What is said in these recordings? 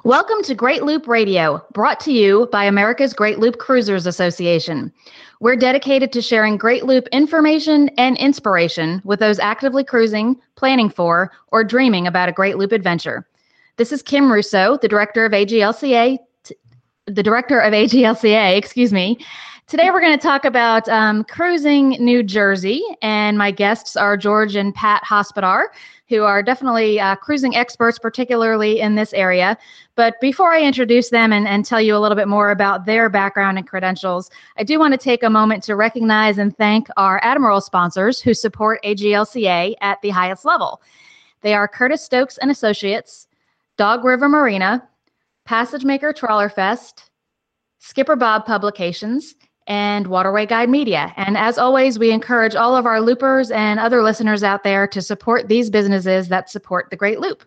Welcome to Great Loop Radio, brought to you by America's Great Loop Cruisers Association. We're dedicated to sharing Great Loop information and inspiration with those actively cruising, planning for, or dreaming about a Great Loop adventure. This is Kim Russo, the director of AGLCA. Today we're going to talk about cruising New Jersey, and my guests are George and Pat Hospodar, who are definitely cruising experts, particularly in this area. But before I introduce them and tell you a little bit more about their background and credentials, I do want to take a moment to recognize and thank our Admiral sponsors who support AGLCA at the highest level. They are Curtis Stokes and Associates, Dog River Marina, Passage Maker Trawler Fest, Skipper Bob Publications, and Waterway Guide Media. And as always, we encourage all of our loopers and other listeners out there to support these businesses that support the Great Loop.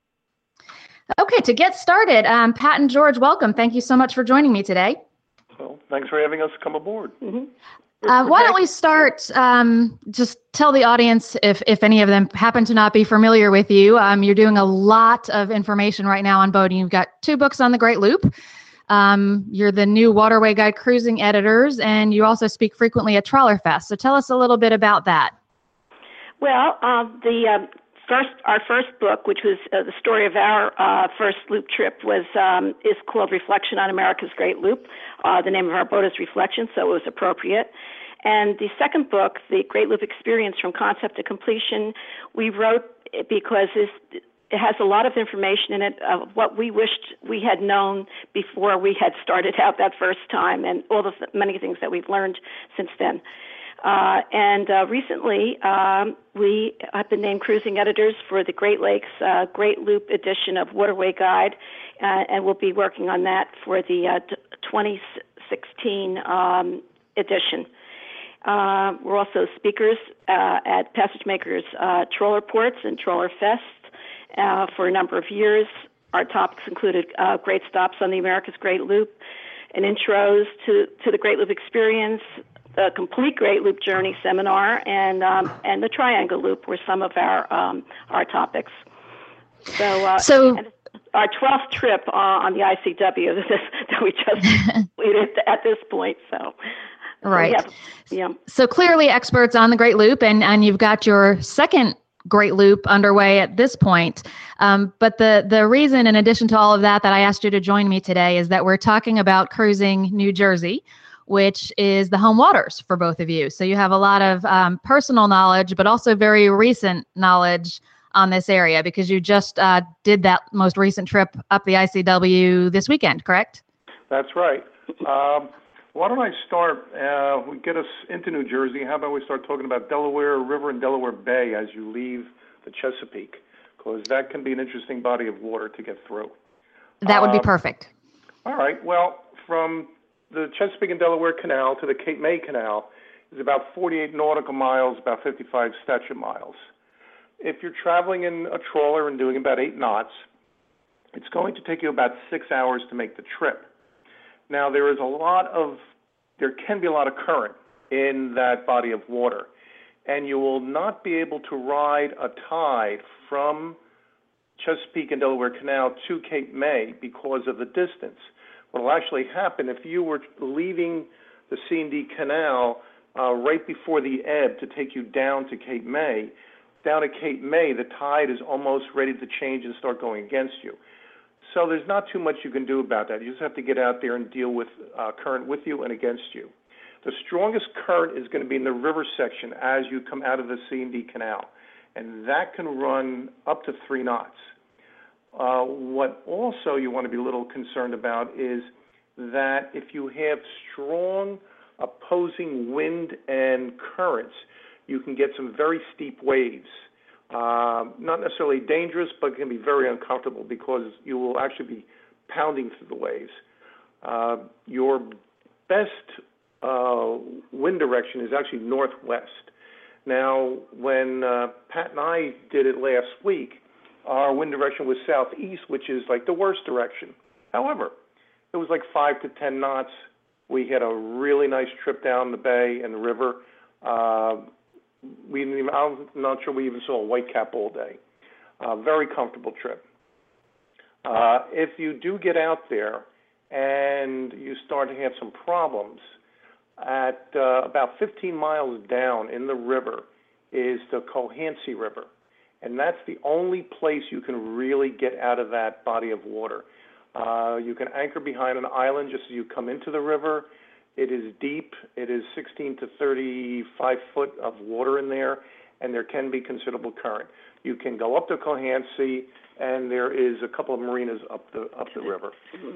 Okay, to get started, Pat and George, welcome. Thank you so much for joining me today. Well, thanks for having us come aboard. Mm-hmm. Why don't we start, just tell the audience, if any of them happen to not be familiar with you, you're doing a lot of information right now on boating. You've got 2 books on the Great Loop. You're the new Waterway Guide cruising editors, and you also speak frequently at Trawler Fest. So tell us a little bit about that. Well, our first book, which was the story of our first loop trip, is called Reflection on America's Great Loop. The name of our boat is Reflection, so it was appropriate. And the second book, The Great Loop Experience from Concept to Completion, we wrote it because it has a lot of information in it of what we wished we had known before we had started out that first time, and all the many things that we've learned since then. Recently, we have been named cruising editors for the Great Lakes Great Loop edition of Waterway Guide, and we'll be working on that for the 2016 edition. We're also speakers at Passage Makers Trawler Ports and Trawler Fest for a number of years. Our topics included great stops on the America's Great Loop, and intros to the Great Loop experience, the complete Great Loop journey seminar, and the Triangle Loop were some of our topics. So our 12th trip on the ICW that we just completed at this point. So. Right. Yeah. So clearly experts on the Great Loop, and you've got your second Great Loop underway at this point. But the reason, in addition to all of that I asked you to join me today, is that we're talking about cruising New Jersey, which is the home waters for both of you. So you have a lot of personal knowledge, but also very recent knowledge on this area, because you just did that most recent trip up the ICW this weekend, correct? That's right. Why don't I start, we get us into New Jersey. How about we start talking about Delaware River and Delaware Bay as you leave the Chesapeake, because that can be an interesting body of water to get through. That would be perfect. All right. Well, from the Chesapeake and Delaware Canal to the Cape May Canal is about 48 nautical miles, about 55 statute miles. If you're traveling in a trawler and doing about 8 knots, it's going to take you about 6 hours to make the trip. Now, there can be a lot of current in that body of water, and you will not be able to ride a tide from Chesapeake and Delaware Canal to Cape May because of the distance. What will actually happen, if you were leaving the C&D Canal right before the ebb to take you down to Cape May, down at Cape May, the tide is almost ready to change and start going against you. So there's not too much you can do about that. You just have to get out there and deal with current with you and against you. The strongest current is going to be in the river section as you come out of the C&D Canal, and that can run up to 3 knots. What also you want to be a little concerned about is that if you have strong opposing wind and currents, you can get some very steep waves. Not necessarily dangerous, but it can be very uncomfortable because you will actually be pounding through the waves. Your best wind direction is actually northwest. Now, when Pat and I did it last week, our wind direction was southeast, which is like the worst direction. However, it was like 5 to 10 knots. We had a really nice trip down the bay and the river. I'm not sure we even saw a whitecap all day. Very comfortable trip. If you do get out there and you start to have some problems, at about 15 miles down in the river is the Cohansey River, and that's the only place you can really get out of that body of water. You can anchor behind an island just as you come into the river. It is deep. It is 16 to 35 foot of water in there, and there can be considerable current. You can go up to Cohansey, and there is a couple of marinas up the river.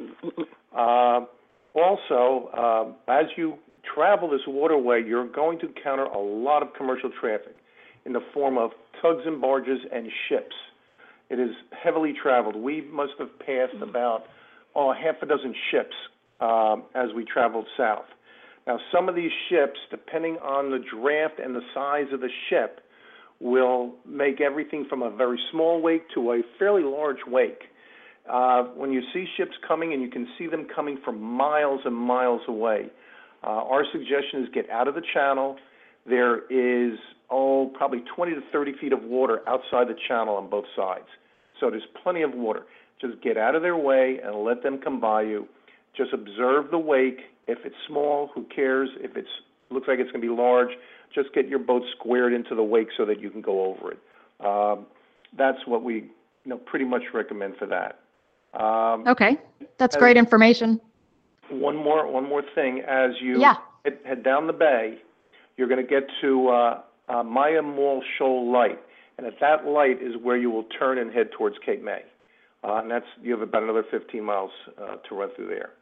Also, as you travel this waterway, you're going to encounter a lot of commercial traffic in the form of tugs and barges and ships. It is heavily traveled. We must have passed about half a dozen ships as we traveled south. Now, some of these ships, depending on the draft and the size of the ship, will make everything from a very small wake to a fairly large wake. When you see ships coming, and you can see them coming from miles and miles away, our suggestion is get out of the channel. There is, probably 20 to 30 feet of water outside the channel on both sides. So there's plenty of water. Just get out of their way and let them come by you. Just observe the wake. If it's small, who cares? If it looks like it's going to be large, just get your boat squared into the wake so that you can go over it. That's what we pretty much recommend for that. Okay, that's great information. One more thing. As you head down the bay, you're going to get to Maya Mall Shoal Light, and at that light is where you will turn and head towards Cape May. And you have about another 15 miles to run through there.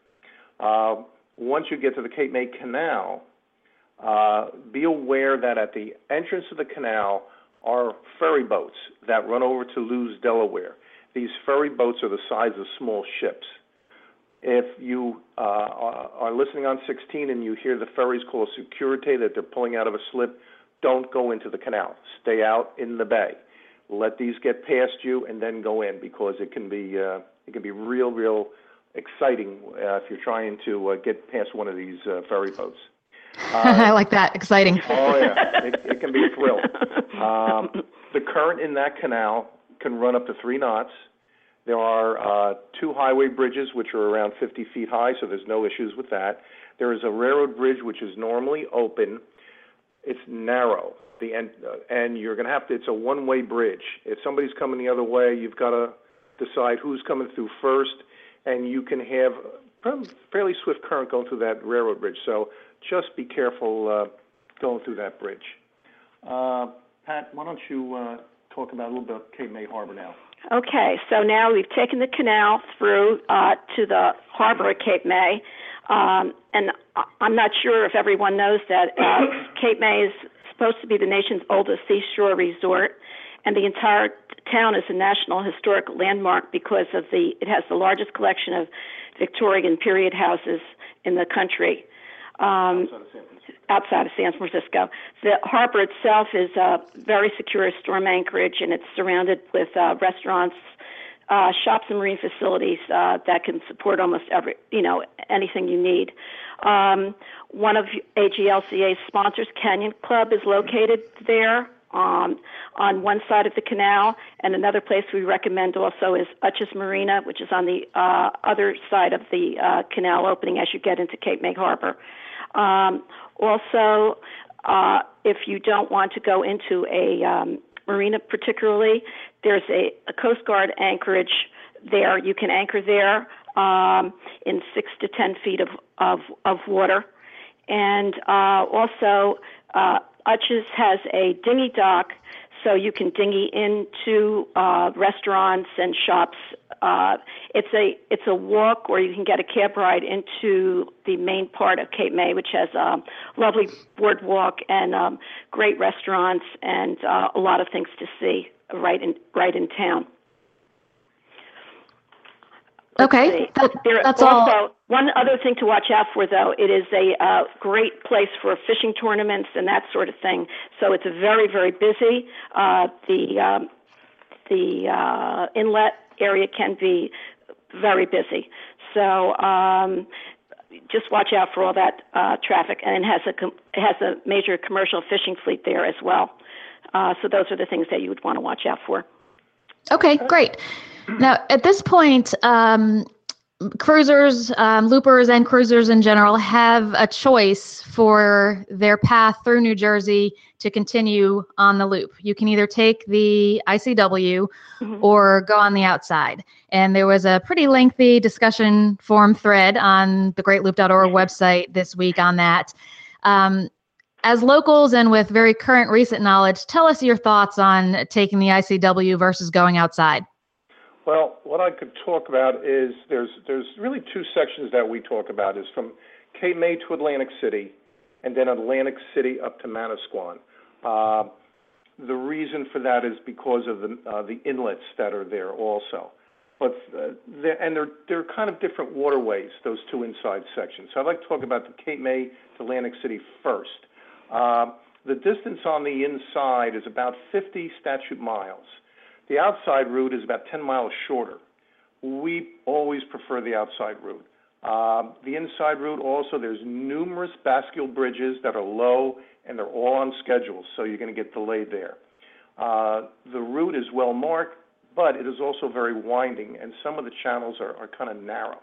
Once you get to the Cape May Canal, be aware that at the entrance of the canal are ferry boats that run over to Lewes, Delaware. These ferry boats are the size of small ships. If you are listening on 16 and you hear the ferries call a securite that they're pulling out of a slip, don't go into the canal. Stay out in the bay. Let these get past you and then go in, because it can be real exciting if you're trying to get past one of these ferry boats. I like that. Exciting. Oh, yeah. It can be a thrill. The current in that canal can run up to 3 knots. There are 2 highway bridges, which are around 50 feet high, so there's no issues with that. There is a railroad bridge, which is normally open. It's narrow. And you're going to have to, it's a one-way bridge. If somebody's coming the other way, you've got to decide who's coming through first, and you can have fairly swift current going through that railroad bridge. So just be careful going through that bridge. Pat, why don't you talk about a little bit of Cape May Harbor now? Okay, so now we've taken the canal through to the harbor at Cape May, and I'm not sure if everyone knows that Cape May is supposed to be the nation's oldest seashore resort, and the entire town is a National Historic Landmark because of it has the largest collection of Victorian period houses in the country. Outside of San Francisco. The harbor itself is a very secure storm anchorage, and it's surrounded with restaurants, shops, and marine facilities that can support almost anything you need. One of AGLCA's sponsors, Canyon Club, is located there on one side of the canal, and another place we recommend also is Utch's Marina, which is on the other side of the canal opening as you get into Cape May Harbor. Also, if you don't want to go into a marina particularly, there's a Coast Guard anchorage there. You can anchor there in 6 to 10 feet of water. And also, Utch's has a dinghy dock, so you can dinghy into restaurants and shops. It's a walk, or you can get a cab ride into the main part of Cape May, which has a lovely boardwalk and great restaurants and a lot of things to see right in town. Okay, that's also, all. One other thing to watch out for, though, it is a great place for fishing tournaments and that sort of thing. So it's very, very busy. The inlet area can be very busy. So just watch out for all that traffic, and it has a major commercial fishing fleet there as well. So those are the things that you would want to watch out for. Okay, great. Now, at this point, cruisers, loopers, and cruisers in general have a choice for their path through New Jersey to continue on the loop. You can either take the ICW or go on the outside. And there was a pretty lengthy discussion forum thread on the greatloop.org website this week on that. As locals and with very current recent knowledge, tell us your thoughts on taking the ICW versus going outside. Well, what I could talk about is there's really two sections that we talk about, is from Cape May to Atlantic City, and then Atlantic City up to Manasquan. The reason for that is because of the inlets that are there also. But they're kind of different waterways, those two inside sections. So I'd like to talk about the Cape May to Atlantic City first. The distance on the inside is about 50 statute miles. The outside route is about 10 miles shorter. We always prefer the outside route. The inside route also, there's numerous bascule bridges that are low, and they're all on schedule, so you're going to get delayed there. The route is well marked, but it is also very winding, and some of the channels are kind of narrow.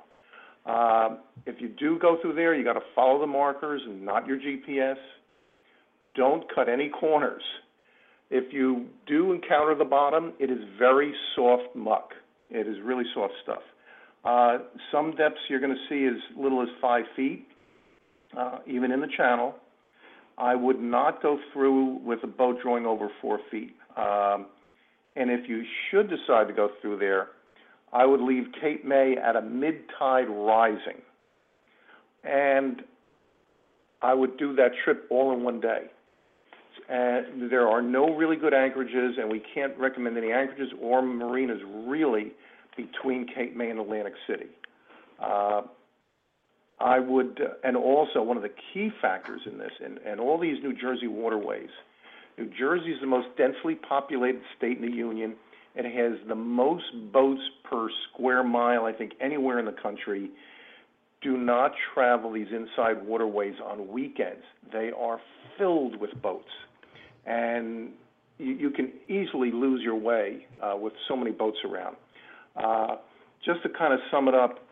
If you do go through there, you got to follow the markers and not your GPS. Don't cut any corners. If you do encounter the bottom, it is very soft muck. It is really soft stuff. Some depths you're going to see as little as 5 feet, even in the channel. I would not go through with a boat drawing over 4 feet. And if you should decide to go through there, I would leave Cape May at a mid-tide rising. And I would do that trip all in one day. And there are no really good anchorages, and we can't recommend any anchorages or marinas really between Cape May and Atlantic City. I would, and also one of the key factors in this, and all these New Jersey waterways, New Jersey is the most densely populated state in the Union. It has the most boats per square mile, I think, anywhere in the country. Do not travel these inside waterways on weekends. They are filled with boats. And you can easily lose your way with so many boats around. Just to kind of sum it up,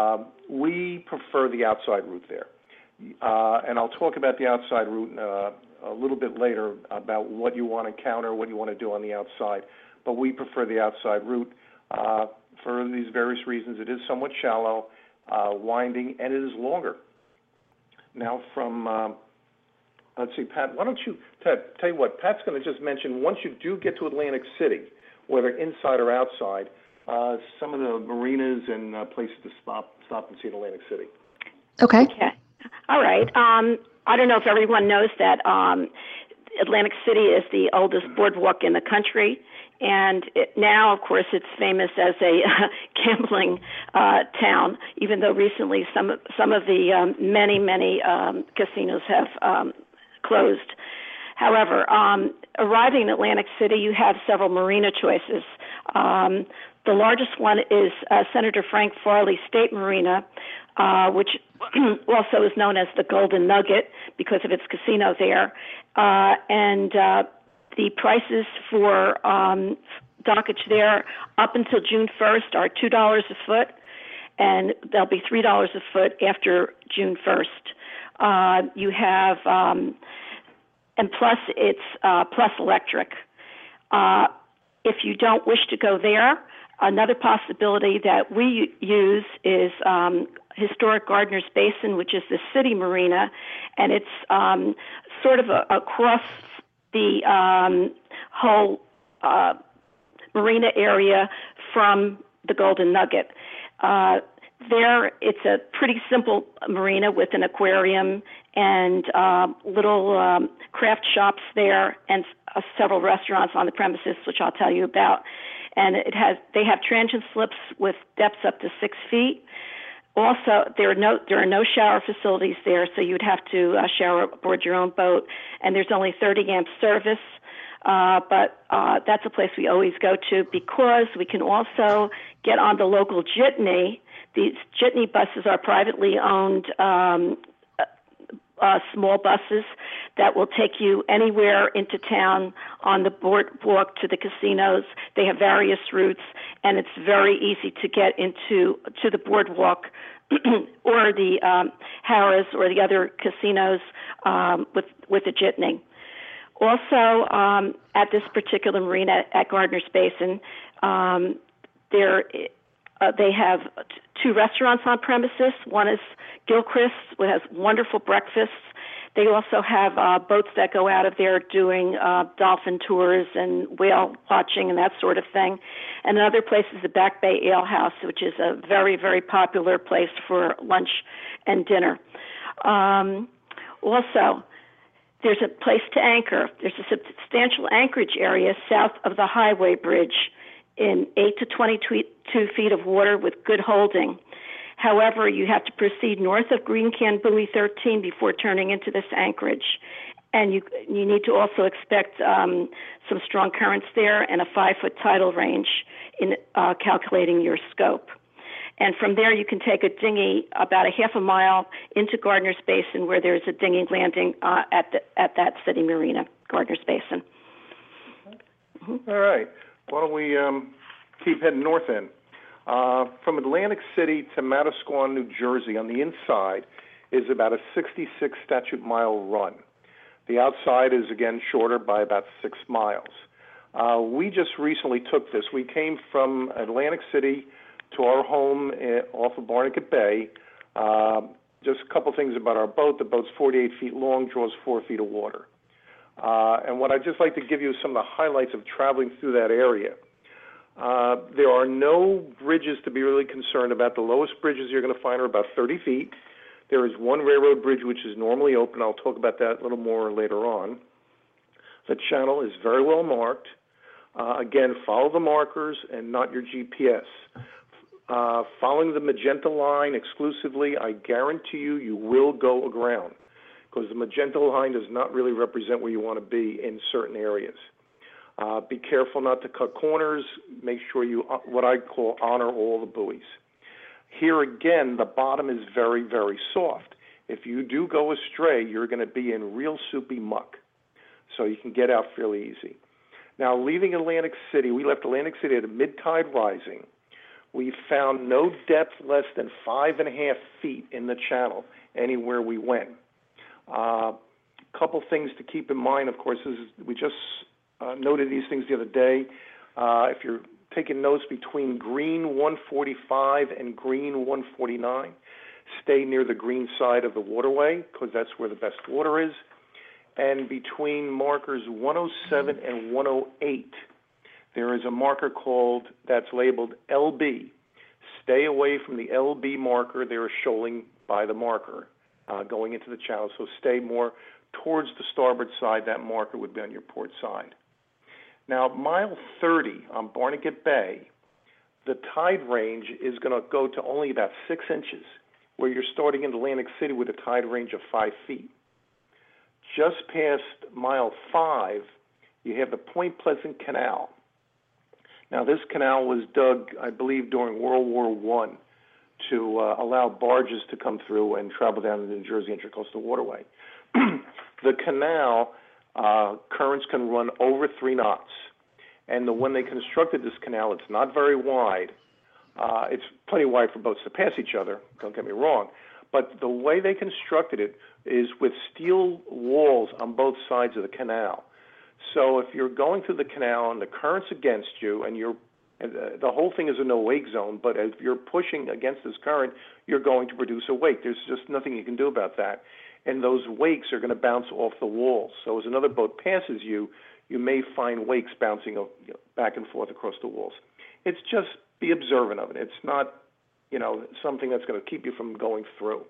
we prefer the outside route there. And I'll talk about the outside route a little bit later about what you want to encounter, what you want to do on the outside. But we prefer the outside route for these various reasons. It is somewhat shallow, winding, and it is longer. Now from... let's see, Pat, why don't you, Ted, tell you what, Pat's going to just mention, once you do get to Atlantic City, whether inside or outside, some of the marinas and places to stop and see in Atlantic City. Okay. All right. I don't know if everyone knows that Atlantic City is the oldest boardwalk in the country. And now, of course, it's famous as a gambling town, even though recently some of the many casinos have closed. However, arriving in Atlantic City, you have several marina choices. The largest one is Senator Frank Farley State Marina, which also is known as the Golden Nugget because of its casino there. And the prices for dockage there up until June 1st are $2 a foot, and they'll be $3 a foot after June 1st. You have, and plus it's plus electric. If you don't wish to go there, another possibility that we use is Historic Gardeners Basin, which is the city marina, and it's sort of across the whole marina area from the Golden Nugget. There, it's a pretty simple marina with an aquarium and little craft shops there and several restaurants on the premises, which I'll tell you about. And they have transient slips with depths up to 6 feet. Also, there are no shower facilities there, so you'd have to shower aboard your own boat. And there's only 30 amp service, but that's a place we always go to because we can also get on the local jitney. These jitney buses are privately owned small buses that will take you anywhere into town on the boardwalk to the casinos. They have various routes, and it's very easy to get to the boardwalk or the Harrah's or the other casinos with a jitney. Also, at this particular marina at Gardner's Basin, they have two restaurants on premises. One is Gilchrist, which has wonderful breakfasts. They also have boats that go out of there doing dolphin tours and whale watching and that sort of thing. And another place is the Back Bay Ale House, which is a very, very popular place for lunch and dinner. Also, there's a place to anchor. There's a substantial anchorage area south of the highway bridge in 8 to 22 feet of water with good holding. However, you have to proceed north of Green Can Buoy 13 before turning into this anchorage. And you need to also expect some strong currents there and a 5-foot tidal range in calculating your scope. And from there, you can take a dinghy about a half a mile into Gardner's Basin, where there's a dinghy landing at that city marina, Gardner's Basin. Mm-hmm. All right. Why don't we keep heading north then? From Atlantic City to Manasquan, New Jersey, on the inside is about a 66 statute mile run. The outside is, again, shorter by about 6 miles. We just recently took this. We came from Atlantic City to our home off of Barnegat Bay. Just a couple things about our boat. The boat's 48 feet long, draws 4 feet of water. And what I'd just like to give you some of the highlights of traveling through that area. There are no bridges to be really concerned about. The lowest bridges you're going to find are about 30 feet. There is one railroad bridge which is normally open. I'll talk about that a little more later on. The channel is very well marked. Again, follow the markers and not your GPS. Following the magenta line exclusively, I guarantee you will go aground, because the magenta line does not really represent where you want to be in certain areas. Be careful not to cut corners. Make sure you, what I call, honor all the buoys. Here again, the bottom is very, very soft. If you do go astray, you're going to be in real soupy muck, so you can get out fairly easy. Now, leaving Atlantic City, we left Atlantic City at a mid-tide rising. We found no depth less than 5.5 feet in the channel anywhere we went. Couple things to keep in mind, of course, is we just noted these things the other day. If you're taking notes between green 145 and green 149, stay near the green side of the waterway, because that's where the best water is. And between markers 107 and 108, there is a marker that's labeled LB. Stay away from the LB marker. There is shoaling by the marker going into the channel, so stay more towards the starboard side. That marker would be on your port side. Now, mile 30 on Barnegat Bay, the tide range is going to go to only about 6 inches, where you're starting in Atlantic City with a tide range of 5 feet. Just past mile 5, you have the Point Pleasant Canal. Now, this canal was dug, I believe, during World War I to allow barges to come through and travel down the New Jersey Intracoastal Waterway. The canal, currents can run over 3 knots. And when they constructed this canal, it's not very wide. It's plenty wide for boats to pass each other, don't get me wrong. But the way they constructed it is with steel walls on both sides of the canal. So if you're going through the canal and the current's against you, and the whole thing is a no-wake zone, but if you're pushing against this current, you're going to produce a wake. There's just nothing you can do about that. And those wakes are going to bounce off the walls. So as another boat passes you, you may find wakes bouncing back and forth across the walls. It's just be observant of it. It's not, something that's going to keep you from going through.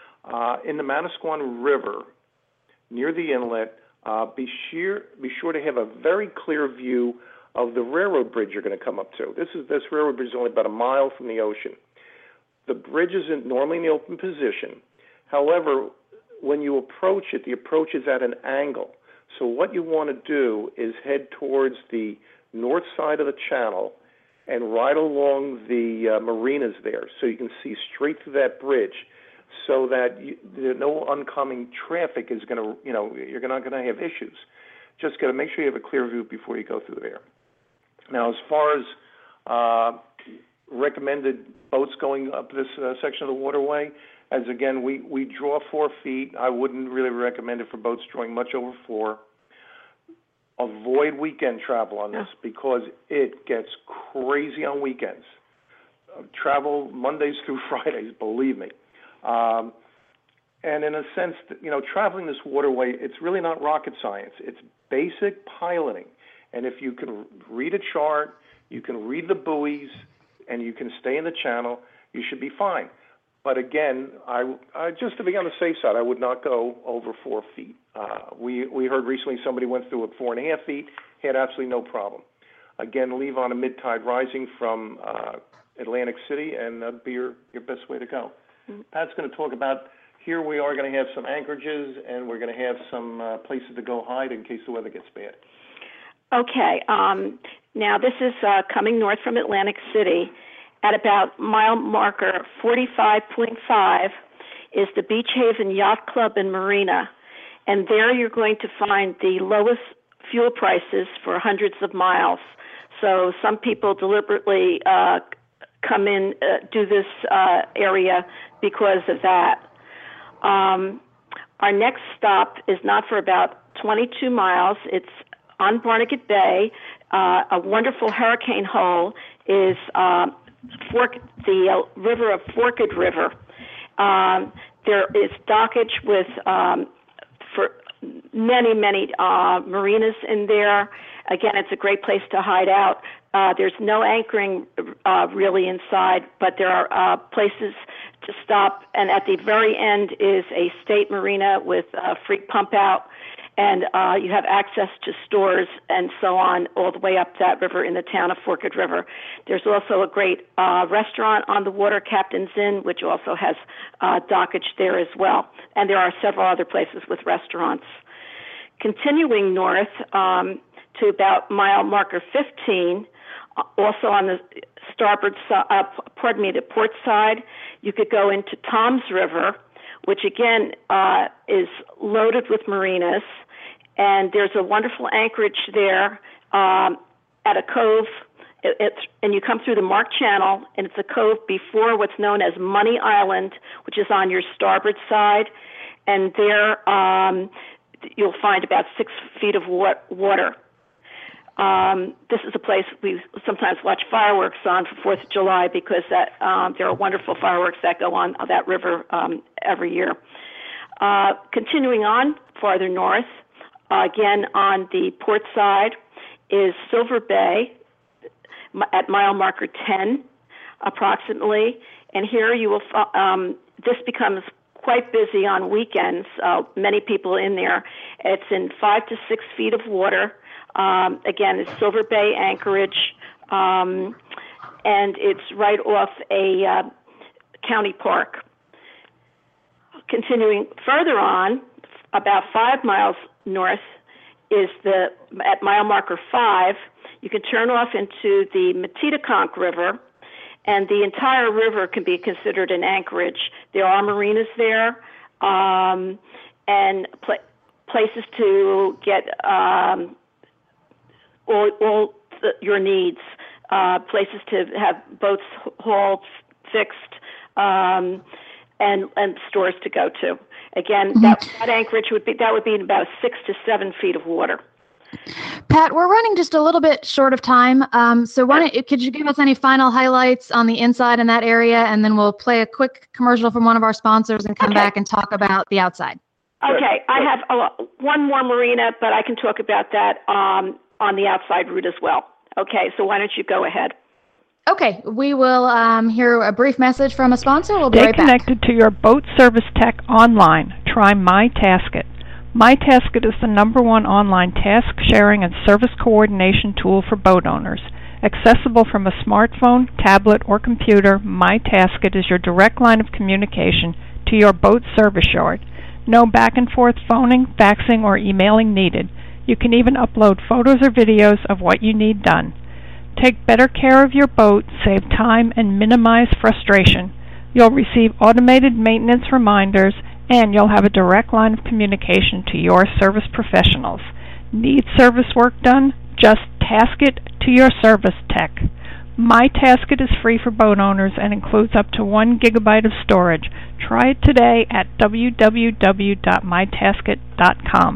In the Manasquan River, near the inlet, be sure to have a very clear view of the railroad bridge you're going to come up to. This railroad bridge is only about a mile from the ocean. The bridge is normally in the open position. However, when you approach it, the approach is at an angle. So what you want to do is head towards the north side of the channel and ride along the marinas there, so you can see straight through that bridge, so that no oncoming traffic is going to, you're not going to have issues. Just got to make sure you have a clear view before you go through there. Now, as far as recommended boats going up this section of the waterway, as again, we draw 4 feet. I wouldn't really recommend it for boats drawing much over 4. Avoid weekend travel on this because it gets crazy on weekends. Travel Mondays through Fridays, believe me. And in a sense, traveling this waterway, it's really not rocket science. It's basic piloting. And if you can read a chart, you can read the buoys, and you can stay in the channel, you should be fine. But again, I just to be on the safe side, I would not go over 4 feet. We heard recently somebody went through at 4.5 feet, had absolutely no problem. Again, leave on a mid-tide rising from Atlantic City, and that'd be your best way to go. Mm-hmm. Pat's going to talk about, here we are going to have some anchorages, and we're going to have some places to go hide in case the weather gets bad. Okay. Now, this is coming north from Atlantic City. At about mile marker 45.5 is the Beach Haven Yacht Club and Marina, and there you're going to find the lowest fuel prices for hundreds of miles. So some people deliberately come in, do this area because of that. Our next stop is not for about 22 miles. It's on Barnegat Bay. A wonderful hurricane hole is the river of Forked River. There is dockage with for many marinas in there. Again, it's a great place to hide out. There's no anchoring really inside, but there are places to stop. And at the very end is a state marina with free pump out. And you have access to stores and so on all the way up that river in the town of Forked River. There's also a great restaurant on the water, Captain's Inn, which also has dockage there as well. And there are several other places with restaurants. Continuing north to about mile marker 15, also on the starboard side, the port side, you could go into Toms River, which again is loaded with marinas. And there's a wonderful anchorage there at a cove. And you come through the Mark Channel, and it's a cove before what's known as Money Island, which is on your starboard side. And there you'll find about 6 feet of water. This is a place we sometimes watch fireworks on for 4th of July because there are wonderful fireworks that go on that river every year. Continuing on farther north, again on the port side, is Silver Bay at mile marker 10 approximately. And here you will this becomes quite busy on weekends, many people in there. It's in 5 to 6 feet of water. Again, it's Silver Bay anchorage, and it's right off a county park. Continuing further on, about 5 miles north, is at mile marker 5, you can turn off into the Metedeconk River, and the entire river can be considered an anchorage. There are marinas there, and places to get all your needs, places to have boats hauled, fixed, and stores to go to. Again, that anchorage would be about 6 to 7 feet of water. Pat, we're running just a little bit short of time, so could you give us any final highlights on the inside in that area, and then we'll play a quick commercial from one of our sponsors and come back and talk about the outside. Okay, I have one more marina, but I can talk about that on the outside route as well. Okay, so why don't you go ahead? Okay, we will hear a brief message from a sponsor. We'll be right back. Stay connected to your boat service tech online. Try MyTaskit. MyTaskit is the #1 online task sharing and service coordination tool for boat owners. Accessible from a smartphone, tablet, or computer, MyTaskit is your direct line of communication to your boat service yard. No back and forth phoning, faxing, or emailing needed. You can even upload photos or videos of what you need done. Take better care of your boat, save time, and minimize frustration. You'll receive automated maintenance reminders, and you'll have a direct line of communication to your service professionals. Need service work done? Just task it to your service tech. MyTaskit is free for boat owners and includes up to 1 gigabyte of storage. Try it today at www.mytaskit.com.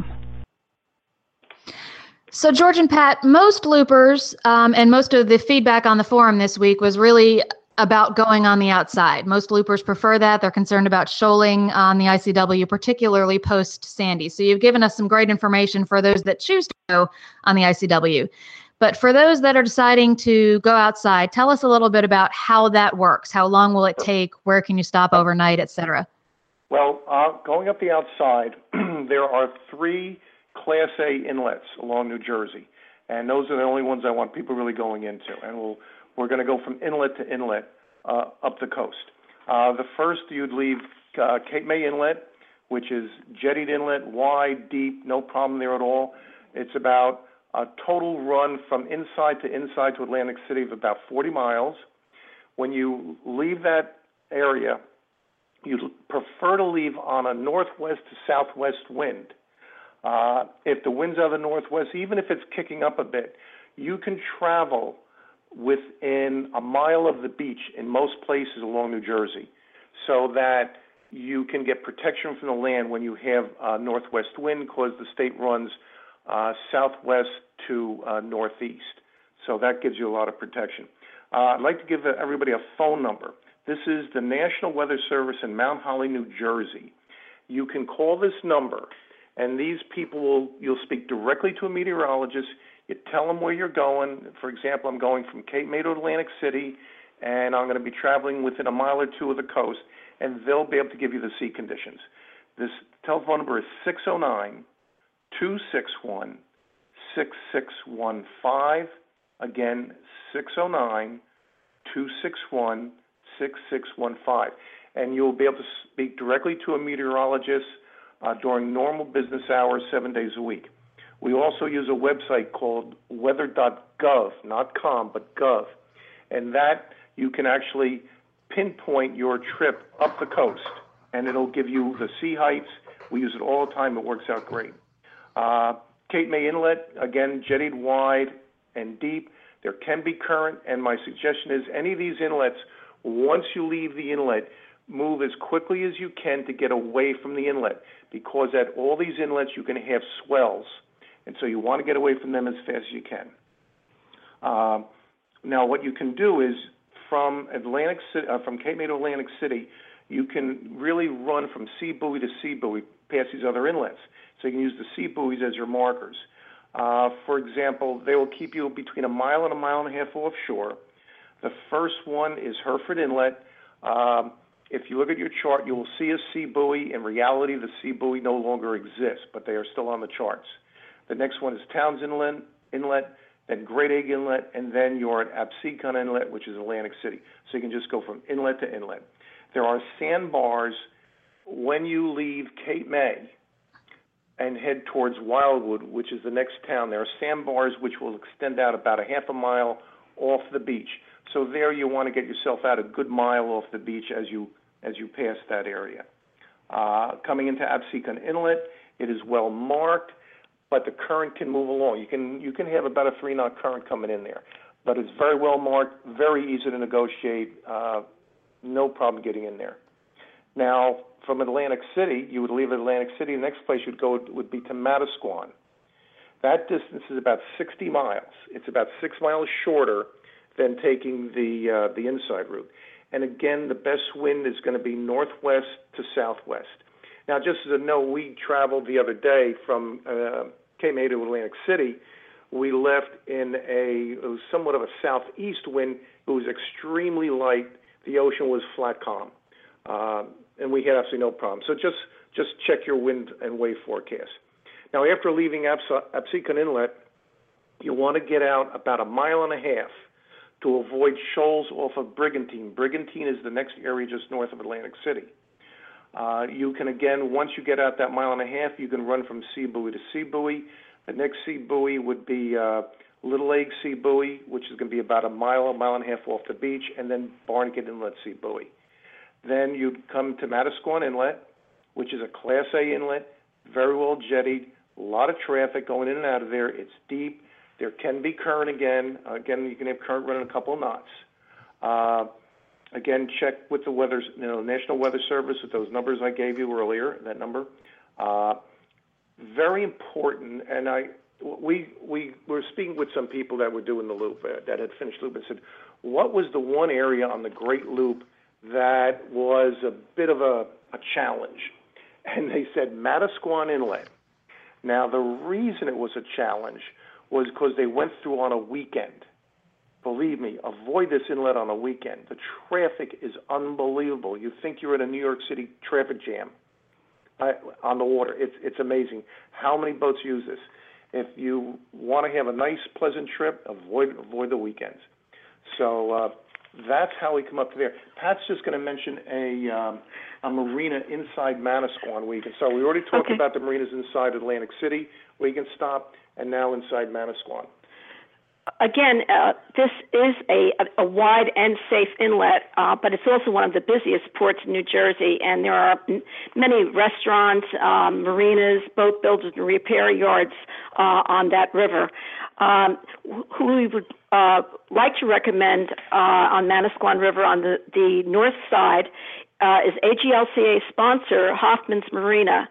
So, George and Pat, most loopers and most of the feedback on the forum this week was really about going on the outside. Most loopers prefer that. They're concerned about shoaling on the ICW, particularly post-Sandy. So you've given us some great information for those that choose to go on the ICW. But for those that are deciding to go outside, tell us a little bit about how that works. How long will it take? Where can you stop overnight, et cetera? Well, going up the outside, there are 3 Class A inlets along New Jersey, and those are the only ones I want people really going into. And we're going to go from inlet to inlet up the coast. The first, you'd leave Cape May Inlet, which is jettied inlet, wide, deep, no problem there at all. It's about a total run from inside to Atlantic City of about 40 miles. When you leave that area, you'd prefer to leave on a northwest to southwest wind. If the wind's out of the northwest, even if it's kicking up a bit, you can travel within a mile of the beach in most places along New Jersey, so that you can get protection from the land when you have northwest wind, because the state runs southwest to northeast. So that gives you a lot of protection. I'd like to give everybody a phone number. This is the National Weather Service in Mount Holly, New Jersey. You can call this number, and these people you'll speak directly to a meteorologist. You tell them where you're going. For example, I'm going from Cape May to Atlantic City, and I'm going to be traveling within a mile or 2 of the coast, and they'll be able to give you the sea conditions. This telephone number is 609-261-6615. Again, 609-261-6615. And you'll be able to speak directly to a meteorologist during normal business hours, 7 days a week. We also use a website called weather.gov, not com, but gov. And that you can actually pinpoint your trip up the coast, and it'll give you the sea heights. We use it all the time. It works out great. Cape May Inlet, again, jettied wide and deep. There can be current, and my suggestion is any of these inlets, once you leave the inlet, move as quickly as you can to get away from the inlet, because at all these inlets you can have swells, and so you want to get away from them as fast as you can. Now, what you can do is from Cape May to Atlantic City, you can really run from sea buoy to sea buoy past these other inlets. So you can use the sea buoys as your markers. For example, they will keep you between a mile and a mile and a half offshore. The first one is Hereford Inlet. If you look at your chart, you will see a sea buoy. In reality, the sea buoy no longer exists, but they are still on the charts. The next one is Towns Inlet, then Great Egg Inlet, and then you're at Absecon Inlet, which is Atlantic City. So you can just go from inlet to inlet. There are sandbars when you leave Cape May and head towards Wildwood, which is the next town. There are sandbars which will extend out about a half a mile off the beach. So there you want to get yourself out a good mile off the beach as you pass that area. Coming into Absecon Inlet, it is well marked, but the current can move along. You can have about a 3-knot current coming in there, but it's very well marked, very easy to negotiate, no problem getting in there. Now, from Atlantic City, you would leave Atlantic City. The next place you'd go would be to Manasquan. That distance is about 60 miles. It's about 6 miles shorter than taking the inside route. And again, the best wind is going to be northwest to southwest. Now, just as a note, we traveled the other day from Cape May to Atlantic City. We left it was somewhat of a southeast wind. It was extremely light. The ocean was flat calm. And we had absolutely no problem. So just check your wind and wave forecast. Now, after leaving Absecon Inlet, you want to get out about a mile and a half to avoid shoals off of Brigantine. Brigantine is the next area just north of Atlantic City. You can, again, once you get out that mile and a half, you can run from sea buoy to sea buoy. The next sea buoy would be Little Egg Sea Buoy, which is going to be about a mile and a half off the beach, and then Barnegat Inlet Sea Buoy. Then you'd come to Manasquan Inlet, which is a Class A inlet, very well jettied, A lot of traffic going in and out of there. It's deep. There can be current again. Again, you can have current running a couple of knots. Again, check with the weather, National Weather Service with those numbers I gave you earlier, that number. Very important, and we were speaking with some people that were doing the loop, that had finished loop, and said, what was the one area on the Great Loop that was a bit of a challenge? And they said Manasquan Inlet. Now, the reason it was a challenge was because they went through on a weekend. Believe me, avoid this inlet on a weekend. The traffic is unbelievable. You think you're in a New York City traffic jam on the water. It's amazing how many boats use this. If you want to have a nice, pleasant trip, avoid the weekends. So that's how we come up to there. Pat's just going to mention a marina inside Manasquan where you can stop. We already talked about the marinas inside Atlantic City where you can stop, and now inside Manasquan. Again, this is a wide and safe inlet, but it's also one of the busiest ports in New Jersey, and there are many restaurants, marinas, boat builders, and repair yards on that river. Who we would like to recommend on Manasquan River on the north side is AGLCA sponsor Hoffman's Marina.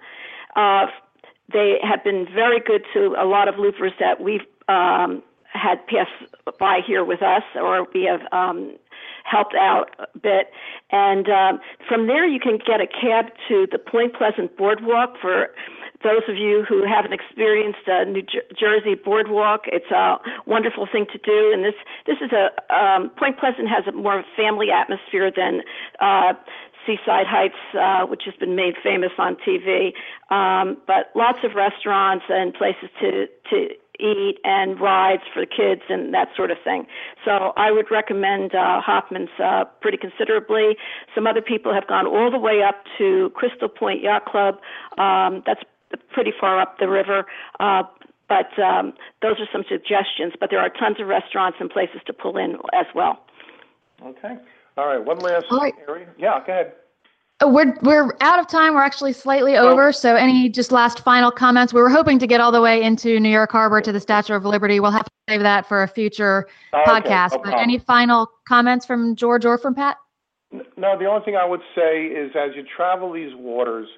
They have been very good to a lot of loopers that we've had passed by here with us, or we have helped out a bit. And from there, you can get a cab to the Point Pleasant Boardwalk. For those of you who haven't experienced New Jersey Boardwalk, it's a wonderful thing to do. And this is Point Pleasant has a more family atmosphere than Seaside Heights, which has been made famous on TV. But lots of restaurants and places to eat and rides for the kids and that sort of thing. So I would recommend Hoffman's pretty considerably. Some other people have gone all the way up to Crystal Point Yacht Club. That's pretty far up the river. But those are some suggestions. But there are tons of restaurants and places to pull in as well. Okay. All right. One last area. Yeah, go ahead. We're out of time. We're actually slightly over. So any just last final comments? We were hoping to get all the way into New York Harbor to the Statue of Liberty. We'll have to save that for a future podcast. No but problem. Any final comments from George or from Pat? No, the only thing I would say is as you travel these waters,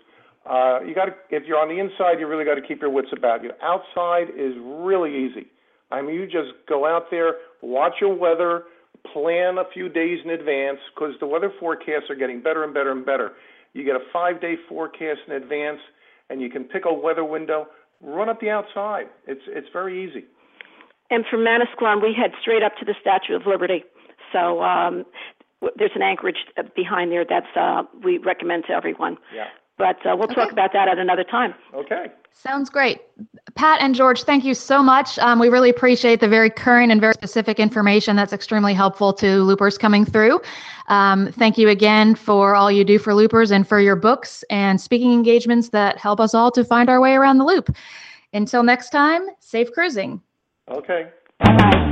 if you're on the inside, you really got to keep your wits about you. Outside is really easy. I mean, you just go out there, watch your weather, plan a few days in advance, because the weather forecasts are getting better and better and better. You get a 5-day forecast in advance, and you can pick a weather window, run up the outside. It's very easy. And from Manasquan, we head straight up to the Statue of Liberty. So there's an anchorage behind there that's we recommend to everyone. Yeah. But we'll talk about that at another time. Okay. Sounds great. Pat and George, thank you so much. We really appreciate the very current and very specific information that's extremely helpful to loopers coming through. Thank you again for all you do for loopers and for your books and speaking engagements that help us all to find our way around the loop. Until next time, safe cruising. Okay.